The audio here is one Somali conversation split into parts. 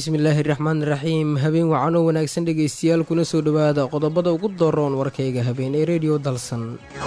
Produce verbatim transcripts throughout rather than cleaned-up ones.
bismillaahi raxmaani raxiim habeen wacan oo wanaagsan dhegaystayaal kuna soo dhowaada qodobada ugu doroon warkayga habeen ee rediyo dalsan.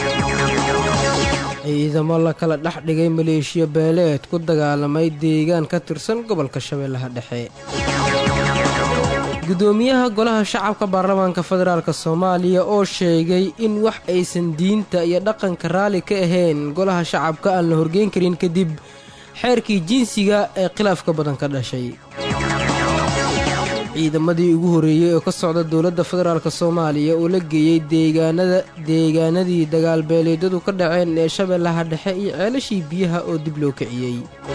ciidamo la kala dhex dhigay maleeshiya beeleed ku dagaalamay deegaan ka tirsan gobolka shabeellaha dhexe. gudoomiyaha golaha shacabka baarlamaanka federaalk soomaaliya oo sheegay in wax aysan diinta iyo dhaqanka raalli ka ahayn golaha shacabka aan la horgeyn karin kadib xeerkii jinsiga ee khilaafka badan ka dhashay. ciidamadii ugu horreeyey oo ka socda dowladda federaalk soomaaliya oo la geeyey deegaanada deegaanadii dagaalbeeleedyadu ka dhaceen ee shabeellaha dhexe iyo ceelashii biyaha oo dib loo kiciyey.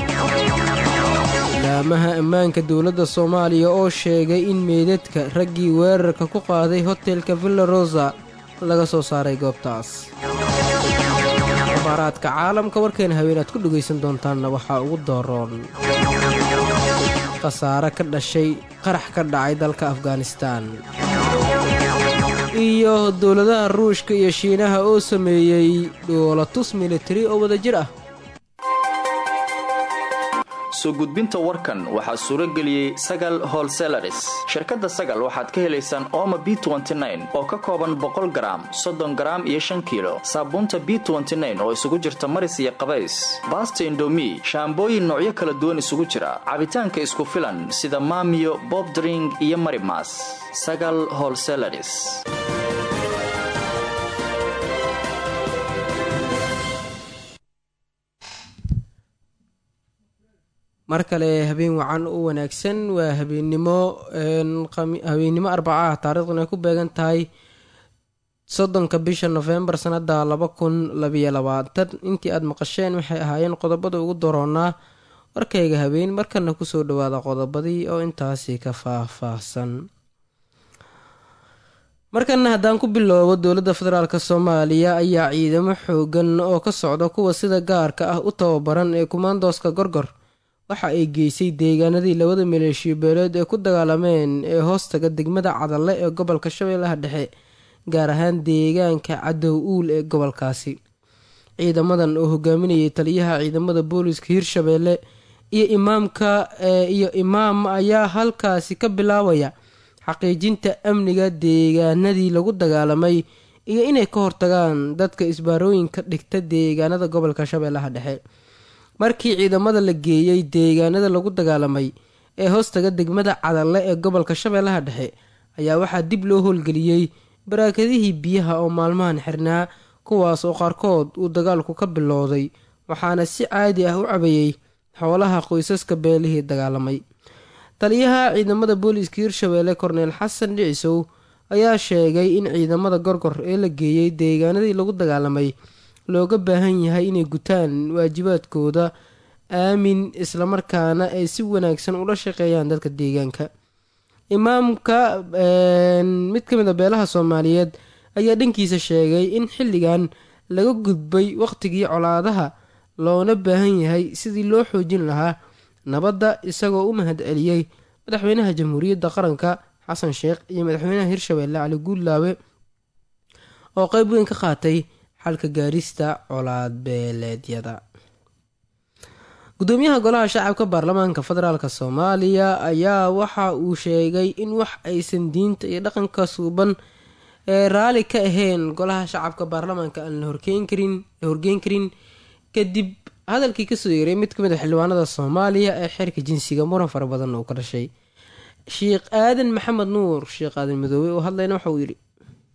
ilaamaha ammaanka dowladda soomaaliya oo sheegay in meydadka raggii weerarka ku qaaday hotelka villa rosa laga soo saaray goobtaas. abaaraadka caalamka warkeena haweenaad ku dhegaysan doontaanna waxaa ugu dooroon khasaare ka dhashay qarax ka dhacay dalka afghanistaan iyo dowladaha ruushka iyo shiinaha oo sameeyey dhoolatus militari oo wadajir ah. soo gudbinta warkan waxaa suuro geliyey Sagal Wholesalers. shirkadda Sagal waxaad ka helaysaan Omo B oo ka kooban boqol garaam, soddon garaam iyo shan kiilo, saabuunta B oo isugu jirta maris iyo qabays, Basta Indomie, shaambooyin noocyo kala duwan isugu jira, cabitaanka isku filan sida Maamiyo, Bob Drink iyo Marimas. Sagal Wholesalers. mar kale habeen wacan u wanaagsan waa habeennimo habeennimo arbaca taariikhduna ay ku beegan tahay soddonka bisha nofembar sanada laba kun labayo labaatan. intii aada maqasheen waxay ahaayeen qodobada ugu doroonaa warkayga habeen. markana kusoo dhawaada qodobadii oo intaasi ka faah-faahsan. markana haddaan ku bilowbo dowladda federaalk soomaaliya ayaa ciidamo xoogan oo ka socda kuwa sida gaarka ah u tababaran ee kumaandooska gorgor waxa ay geysay deegaanadii labada maleeshiyo beeleed ee ku dagaalameen ee hoostaga degmada cadalle ee gobolka shabeellaha dhexe, gaar ahaan deegaanka cadow uul ee gobolkaasi. ciidamadan oo hogaaminayay taliyaha ciidamada booliska hirshabeelle iyo imaamka iyo imaam ayaa halkaasi ka bilaabaya xaqiijinta amniga deegaanadii lagu dagaalamay iyo inay ka hortagaan dadka isbaarooyinka dhigta deegaanada gobolka shabeellaha dhexe. markii ciidamada la geeyey deegaanada lagu dagaalamay ee hoostaga degmada cadalle ee gobolka shabeellaha dhexe ayaa waxaa dib loo howlgeliyey baraakadihii biyaha oo maalmahan xirnaa, kuwaas oo qaarkood uu dagaalku ka bilowday, waxaana si caadi ah u cabayey xoolaha qoysaska beelihii dagaalamay. taliyaha ciidamada booliiska hirshabeelle korneel xasan dhicisow ayaa sheegay in ciidamada gorgor ee la geeyey deegaanadii lagu dagaalamay looga baahan yahay inay gutaan waajibaadkooda aamin islamarkaana ay si wanaagsan ula shaqeeyaan dadka deegaanka. imaamka mid ka mid a beelaha soomaaliyeed ayaa dhankiisa sheegay in xilligan laga gudbay waqtigii colaadaha loona baahan yahay sidii loo xoojin lahaa nabadda, isagoo u mahad celiyey madaxweynaha jamhuuriyadda qaranka xasan sheekh iyo madaxweynaha hirshabeelle cali guudlaawe oo qeyb weyn ka qaatay xalka gaarista colaad beeleedyada. gudoomiyaha golaha shacabka baarlamaanka federaalk soomaaliya ayaa waxa uu sheegay in wax aysan diinta iyo dhaqanka suuban ee raalli ka ahayn golaha shacabka baarlamaanka aan la horgeyn karin la horgeyn karin kadib hadalkii kasoo yeeray mid kamid a xildhibaanada soomaaliya ee xeerka jinsiga muran fara badan uu ka dhashay. sheekh aadan maxamed nuur sheekh aadan madoobe oo hadlayna waxa uu yidhi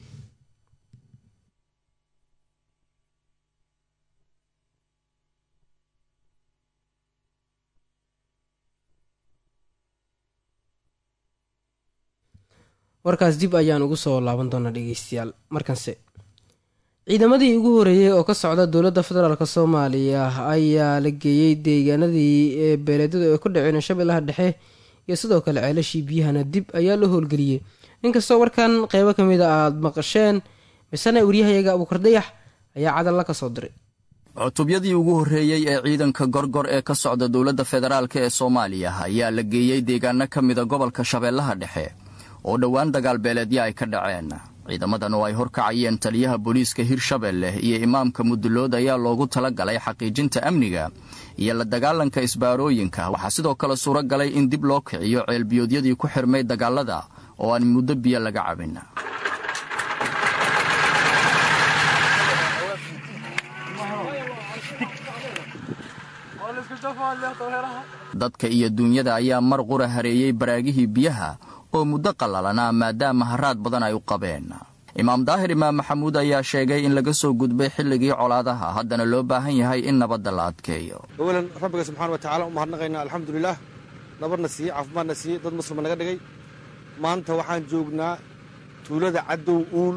warkaas dib ayaan ugu soo laaban doonaa dhegeystayaal. markanse ciidamadii ugu horeeyey oo ka socda dowladda federaalk soomaaliya ayaa la geeyey deegaanadii ee beeleedyadu ay ku dhaceen shabeellaha dhexe iyo sidoo kale ceelashii biyahana dib ayaa loo howlgeliyey. inkastoo warkan qeybo kamid a aada maqasheen, misena waryahayaga abuukar dayax ayaa cadalla ka soo diray. cutubyadii ugu horreeyey ee ciidanka gorgor ee ka socda dowladda federaalk ee soomaaliya ayaa la geeyey deegaano ka mida gobolka shabeellaha dhexe oo dhowaan dagaal beeleedya ay ka dhaceen. ciidamadan oo ay horkacayeen taliyaha booliiska Hirshabeelle iyo imaamka Mudulood ayaa loogu talagalay xaqiijinta amniga iyo la dagaalanka isbaarooyinka. waxaa sidoo kale suuragalay in dib loo kiciyo ceelbiyoodyadii ku xirmay dagaalada oo aan muddo biyo laga cabin. dadka iyo duunyada ayaa mar qura hareeyay baraagihii biyaha oo muddo qalalana maadaama haraad badan ay u qabeen. imaam daahir imaam maxamuud ayaa sheegay in laga soo gudbay xilligii colaadaha haddana loo baahan yahay in nabadda la adkeeyo. awalan rabbiga subxaana wa tacaala u mahadnaqaynaa alxamdulilah, nabadna siiyey, caafimaadna siiyey, dad muslima naga dhigay. maanta waxaan joognaa tuulada Cadow Uul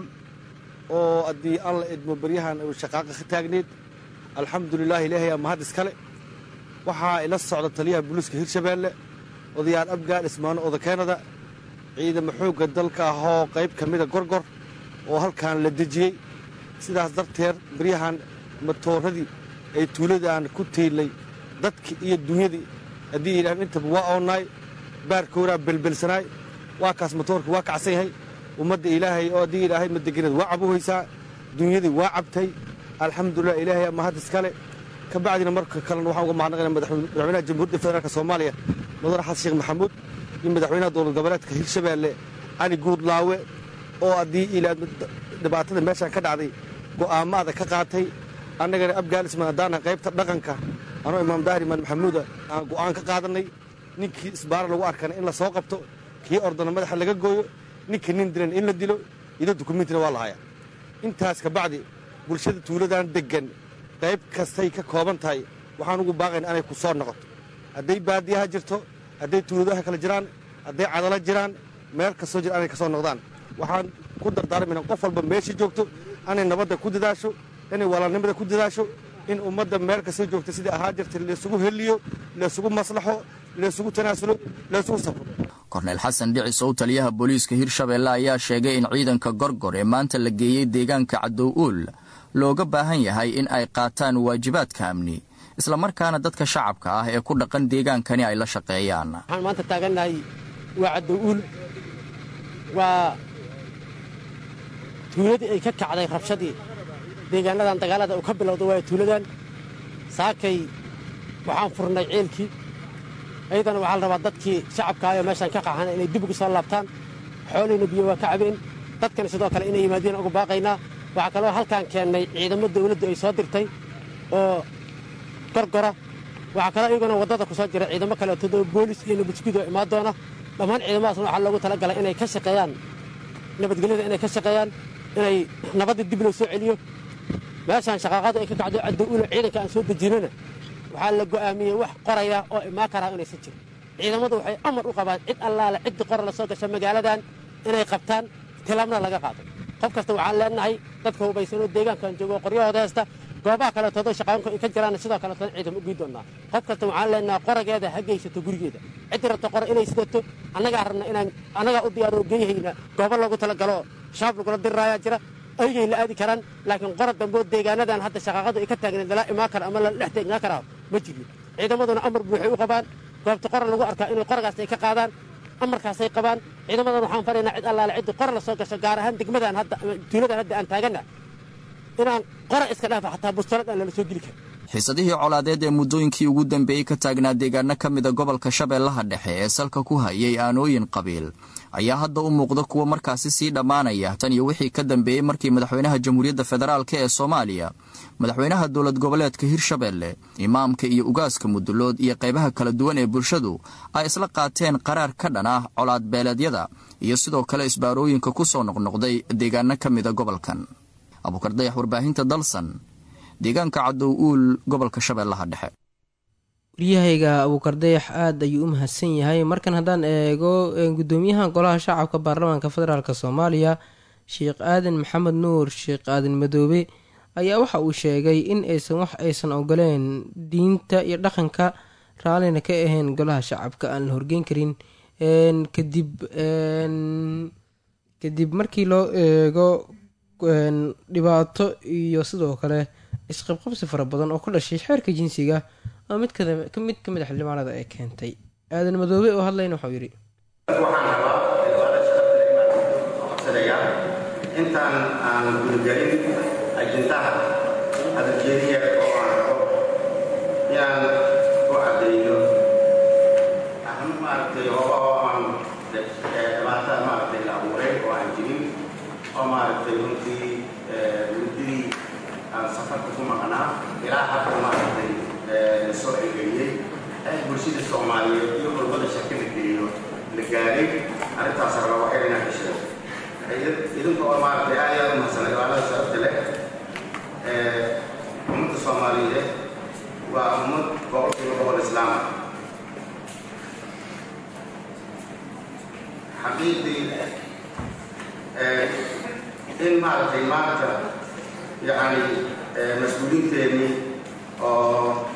oo haddii alla idmo baryahan uu shaqaaqa ka taagneed. alxamdulilah, ilaahay aa mahad iskale. waxaa ila socda taliyaha booliiska Hirshabeelle, odayaal Abgaal, Ismaano Oda Keenada, ciidamo xoogga dalka ahoo qayb ka mida Gorgor oo halkaan la dejiyey. sidaas darteed baryahan matooradii ay tuuladaan ku tiilay dadkii iyo dunyadii haddii ilaahay intaba waa oonnaay, baarkooraa belbelsanaay. waa kaas matoorka waa kacsan yahay. ummadda ilaahay oo haddii ilaahay madeganad waa cabuhaysaa, dunyadii waa cabtay. alxamdulilah, ilaahay mahad iskale. ka bacdina marka kalena waxaan uga mahadnaqaynaa madaxweynaha jamhuuriyadda federaalk soomaaliya mudane xasan sheekh maxamuud iyo madaxweynaha dowlad goboleedka Hirshabeelle Cali Guudlaawe oo haddii ilaa dhibaatada meeshaan ka dhacday go'aamada ka qaatay. annagana Abgaal Ismaan haddaan qaybta dhaqanka anoo imaam daahir imaam maxamuud aan go'aan ka qaadanay ninkii isbaara lagu arkana in la soo qabto, kii ordana madaxa laga gooyo, ninkii nin dilan in la dilo, ida dukumiintina waa la hayaa. intaas ka bacdi bulshada tuuladan deggan qayb kastay ka kooban tahay waxaan ugu baaqaynaa inay ku soo noqoto. hadday baadiyaha jirto, hadday tuuladaha kala jiraan, hadday cadala jiraan, meel kastoo jira inay ka soo noqdaan. waxaan ku dardaarmaynaa qof walba meeshii joogto inay nabadda ku dadaasho, inay walaalnimada ku dadaasho, in ummadda meel kastoo joogta sidii ahaa jirtay laysugu heliyo, laysugu maslaxo, laysugu tanaasulo, laysugu safro. korneyl xasan dhicis oo taliyaha booliiska Hirshabeelle ayaa sheegay in ciidanka Gorgor ee maanta la geeyey deegaanka Cadow Uul looga baahan yahay in ay qaataan waajibaadka amni, isla markaana dadka shacabka ah ee ku dhaqan deegaankani ay la shaqeeyaan. waxaan maanta taagannahay waa Cadow Uul, waa tuuladii ay ka kacday rabshadii deegaanadan dagaalada uu ka bilowday. waa tuuladan saakay waxaan furnay ceelkii, ayadana waxaa la rabaa dadkii shacabka ah ee meeshaan ka qaxana inay dib ugu soo laabtaan. xoolihiina biyo waa ka cabeen, dadkana sidoo kale inay yimaadiin ugu baaqaynaa. waxaa kaloo halkaan keennay ciidamo dawladdu ay soo dirtay oo Gorgora. waxaa kaloo iyaguna waddada ku soo jira ciidamo kaleetoodo boolis iyo nabadgudyo imaan doona. dhammaan ciidamadaasna waxaa loogu talagalay inay ka shaqeeyaan nabadgelyada, inay ka shaqeeyaan inay nabadda dib loo soo celiyo. meeshaan shaqaaqadu ay ka kacdo Cadow Uul ciidanka aan soo dejinana waxaa la go'aamiyey wax qoraya oo imaan karaa inaysan jirin. ciidamadu waxay amar u qabaan cid allaale ciddi qora la soo gasha magaaladan inay qabtaan, tilaabna laga qaado. qof kasta waxaan leenahay dadka hubaysanoo deegaankan joogo qoryahooda haysta, goobaha kaleetoodo shaqaanku ay ka jiraan sidoo kaleetona ciidamo u gii doonnaa. qof kasta waxaan leenahay qorageeda ha geysato gurigeeda. ciddii rabta qora inay sidato annagaa rabna inaan annagaa u diyaaroo geeyahayna goobo loogu talagalo shaab lagula dirraayaa jira, aygay la aadi karaan. laakiin qora dambeoo deegaanadan hadda shaqaaqadu ay ka taagneed lala imaan kara ama lala dhex teegnaa karaa ma jirin. ciidamaduna amar buuxay u qabaan, goobta qora lagu arkaa inay qoragaas ay ka qaadaan, amarkaasay qabaan. ciidamadan waxaan faraynaa cid allaale ciddi qora la soo gasho, gaar ahaan degmadan hadda tuuladan hadda aan taaganna, inaan qora iska dhaafa xataa bustolad aan lala soo geli karin. xiisadihii colaadeed ee muddooyinkii ugu dambeeyey ka taagnaa deegaano ka mida gobolka Shabeellaha Dhexe ee salka ku hayay aanooyin qabiil ayaa hadda u muuqda kuwa markaasi sii dhammaanaya tan iyo wixii ka dambeeyey markii madaxweynaha jamhuuriyadda federaalk ee Soomaaliya, madaxweynaha dowlad goboleedka Hirshabeelle, imaamka iyo ugaaska Mudulood iyo qaybaha kala duwan ee bulshadu ay isla qaateen qaraar ka dhan ah colaad beeleedyada iyo sidoo kale isbaarooyinka ku soo noqnoqday deegaano ka mida gobolkan. Abuukar Dayax, warbaahinta Dalsan, deegaanka Cadow Uul, gobolka Shabeellaha Dhexe. waryahayga Abuukar Dayax aad ayuu u mahadsan yahay. markan haddaan eego gudoomiyaha golaha shacabka baarlamaanka federaalk Soomaaliya Sheekh Aadan Maxamed Nuur Sheekh Aadan Madoobe ayaa waxa uu sheegay in aysan wax aysan ogoleen diinta iyo dhaqanka raallina ka ahayn golaha shacabka aan la horgeyn karin kadib kadib markii loo eego dhibaato iyo sidoo kale isqabqabsi fara badan oo ku dhashay xeerka jinsiga oo mid ka mid ka mid ah xildhibaanada ay keentay. Aadan Madoobe oo hadlayna wuxuu yiri waxaan rabaa intaan aan gudagelin ajintaha hadaljeediya oo aan rabo inaan u caddeeyo ahna maaragtay hooba oo aan dhibaatada maaragtay la abuuray oo aan jirin oo maaragtay runtii muddadii aan safarka ku maqnaa ilaa hadda maaragtay la soo celgeliyey ee bulshada soomaaliyeed iyo qurbada shaki la geliyo la gaaray arrintaas raba waxay inaan ka sheego idinka oo maaragtay aad iyo aad umahadsanay waalada sababta leh ummadda soomaaliyeed waa ummad boqolkiiba boqol islaama xaqiiqdii in maaragtay maanta yacni mas-uuliyiinteennii oo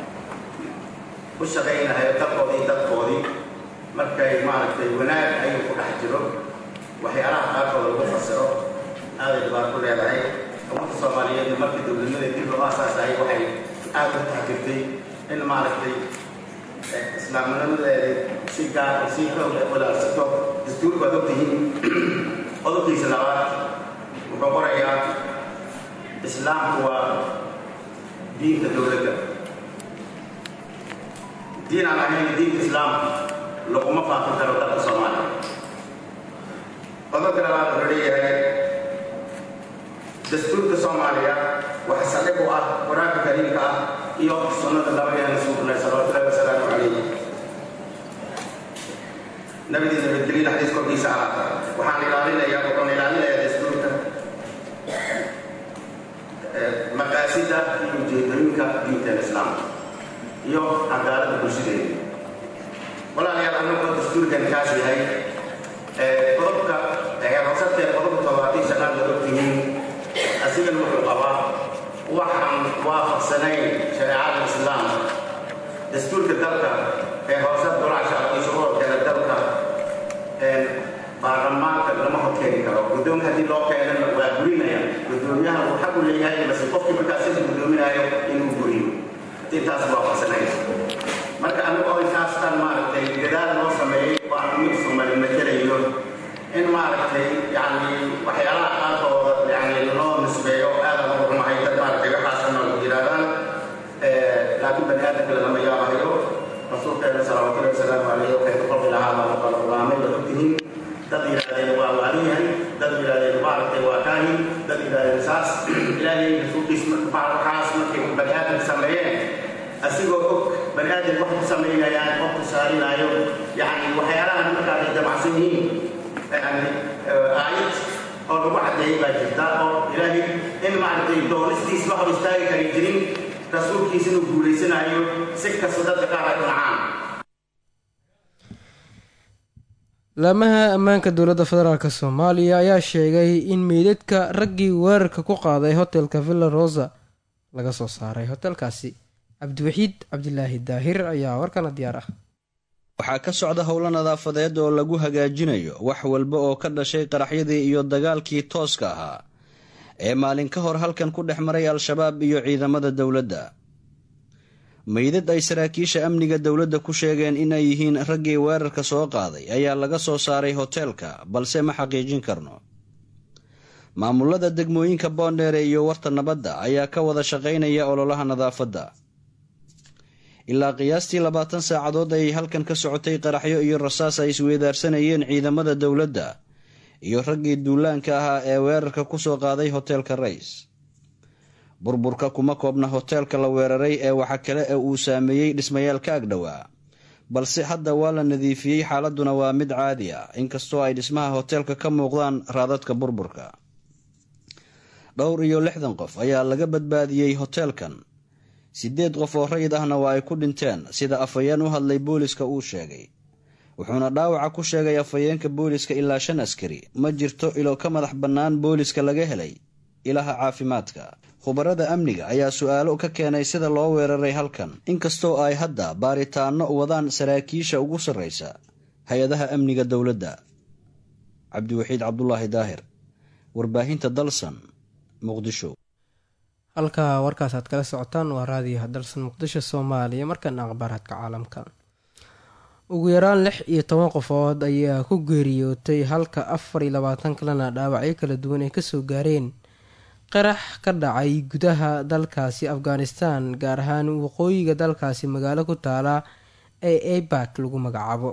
u shaqaynahayo dalkoodii dadkoodii markay maaragtay wanaag ayuu ku dhex jiro waxyaalaha qaarkooda lagu fasiro aaday dhibaat ku leedahay ummadda soomaaliyeed markii dowladnimada dib loo aasaasahay waxay aad u taxgirtay in maaragtay islaamnimadeeda si gaar si xoog walaalsato dastuurku waad ogtihiin qodobkiisa labaad wuxuu qorayaa islaamku waa diinta dowladda diin aan ahayn diinta islaamka laguma faafin karo dalka soomaaliya qodobka labaad wuxuu leeyahay dastuurka soomaaliya waxa saldhig u ah qur-aanka kariimka ah iyo sunnada nabigeena suuqnay salawatullahi wasalaamu calayhi nabidii nabadgelin xadiis korkiisa alaata waxaan ilaalinayaa wuxuuna ilaalinayaa dastuurka maqaasida iyo ujeedooyinka diinteena islaamka iyo cadaaladda bulshadeena walaalayaal annagoo dastuurkan kaas yahay qodobka heerhosartee qodobka toddobaatan shanaad la ogtihiin asigana wuxuu qabaa waxaan waafaqsanayn shareecada islaamka dastuurka dalka ee hoose golaha shacabka iyo shuruucdeeda dalka baarlamaanka lama horkeeni karo guddoon haddii loo keenana waa gurinaya guddoomiyaha uu xaq u leeyahay base qofkii markaas sida guddoominayo inuu guriyo intaas waafaqsanayn marka anigu oo intaastan maaragtay gadaal loo sameeyey oo aan mid sumali matelayo in maaragtay yani waxyaalaha qaarkooda yani loo nisbeeyo aada ugu xumahay dad maaragtay waxaasana lagu yidhahdaan laakiin bani aadamka lama yaabahayo rasuulkeena salawaatullahi wasalaamu calayhi waxay ku qolqi lahaa baa kala ulaamay waa ogtihiin dad yidhahdeen waa waaliyahay dad yidhahdeen maaragtay waa kaahin dad yidhahdeen saas ilaahay rasuulkiis waxaas markay bani aadamka sameeyeen asigoo og bani aadam wax ku samaynayaan qof ku saarinaayo yani waxyaalahan markaa ay damacsan yihiin yani aayad oo lagu caddeeyey baa jirta oo ilaahay in maaragtay doonistiis la hor istaagi kari jirin rasuulkiis inuu guulaysanayo si kasta dadka qaar ay u nacaan laamaha ammaanka dowladda federaalk soomaaliya ayaa sheegay in meydadka raggii weerarka ku qaaday hotelka villa rosa laga soo saaray hotelkaasi cabdiwaxiid cabdilaahi daahir ayaa warkana diyaar ah waxaa ka socda howlo nadaafadeed oo lagu hagaajinayo wax walba oo ka dhashay qaraxyadii iyo dagaalkii tooska ahaa ee maalin ka hor halkan ku dhex maray al-shabaab iyo ciidamada dowladda meydad ay saraakiisha amniga dowladda ku sheegeen inay yihiin raggii weerarka soo qaaday ayaa laga soo saaray hoteelka balse ma xaqiijin karno maamulada degmooyinka boondheere iyo warta nabadda ayaa ka wada shaqaynaya ololaha nadaafadda ilaa qiyaastii labaatan saacadood ayay halkan ka socotay qaraxyo iyo rasaas ay isweedaarsanayeen ciidamada dowladda iyo raggii duulaanka ahaa ee weerarka ku soo qaaday hoteelka rays burburka kuma koobna hoteelka la weeraray ee waxa kale ee uu saameeyey dhismayaal ka agdhowaa balse hadda waa la nadiifiyey xaaladuna waa mid caadi ah inkastoo ay dhismaha hoteelka ka muuqdaan raadadka burburka dhowr iyo lixdan qof ayaa laga badbaadiyey hoteelkan siddeed qof oo rayid ahna waa ay ku dhinteen sida afhayeen u hadlay booliska uu sheegay wuxuuna dhaawaca ku sheegay afhayeenka booliska ilaa shan askari ma jirto ilo ka madax bannaan booliska laga helay ilaha caafimaadka khubarada amniga ayaa su-aalo ka keenay sida loo weeraray halkan inkastoo ay hadda baaritaano wadaan saraakiisha ugu sarraysa hay-adaha amniga dowladda cabdiwaxiid cabdulaahi daahir warbaahinta dalsan muqdisho halka warkaas aad kala socotaan waa raadiyaha dalsan muqdisho soomaaliya markana akhbaaraadka caalamka ugu yaraan lix iyo toban qofood ayaa ku geeriyootay halka afar iyo labaatan kalena dhaawacyo kala duwan ay kasoo gaareen qarax ka dhacay gudaha dalkaasi afghanistan, gaar ahaan waqooyiga dalkaasi magaalo ku taala ee abak lagu magacaabo.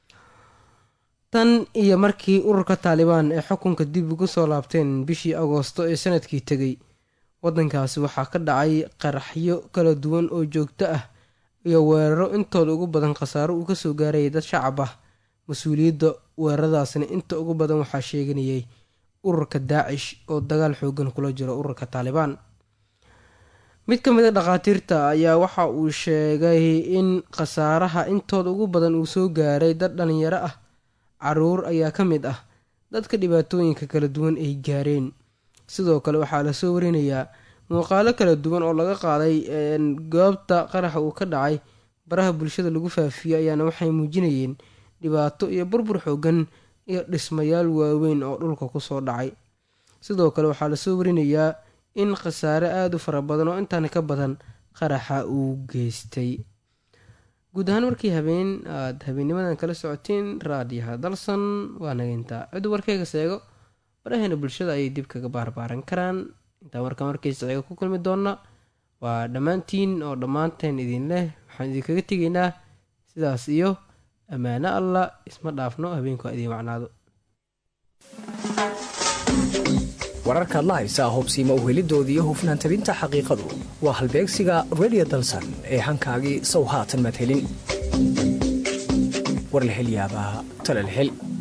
tan iyo markii ururka taalibaan ee xukunka dib ugu soo laabteen bishii agoosto ee sanadkii tegay, wadankaasi waxaa ka dhacay qaraxyo kala duwan oo joogto ah iyo weeraro intooda ugu badan khasaaro uu kasoo gaarayay dad shacab ah. mas-uuliyadda weeraradaasna inta ugu badan waxaa sheeganayay ururka daacish oo dagaal xoogan kula jiro ururka taalibaan. mid ka mid a dhakhaatiirta ayaa waxa uu sheegay in khasaaraha intooda ugu badan uu soo gaaray dad dhalinyaro ah, caruur ayaa ka mid ah dadka dhibaatooyinka kala duwan ay gaareen. sidoo kale waxaa lasoo warinayaa muuqaalo kala duwan oo laga qaaday goobta qaraxa uu ka dhacay, baraha bulshada lagu faafiyey ayaana waxay muujinayeen dhibaato iyo burbur xoogan iyo dhismayaal waaweyn oo dhulka kusoo dhacay. sidoo kale waxaa lasoo warinayaa in khasaare aada u fara badan oo intaan ka badan qaraxa uu geystay. guud ahaan markii habeen aada habeennimadan kala socoteen raadiyaha dalsan waa nageyntaa. cid warkeyga seego baraheena bulshada ayay dib kaga baarbaaran karaan. intaan warka markaysa ceego ku kulmi doonna waa dhammaantiin oo dhammaanteen idin leh waxaan idinkaga tegaynaa sidaas iyo ammaano allah, isma dhaafno, habeenku idiin wacnaado. wararkaad la haysaa hubsiima uhelidoodii iyo hufnaan tabinta xaqiiqadu waa halbeegsiga radio dalsan ee hankaagii sow haatan maad helin. war la hel yaabaa tala la hel.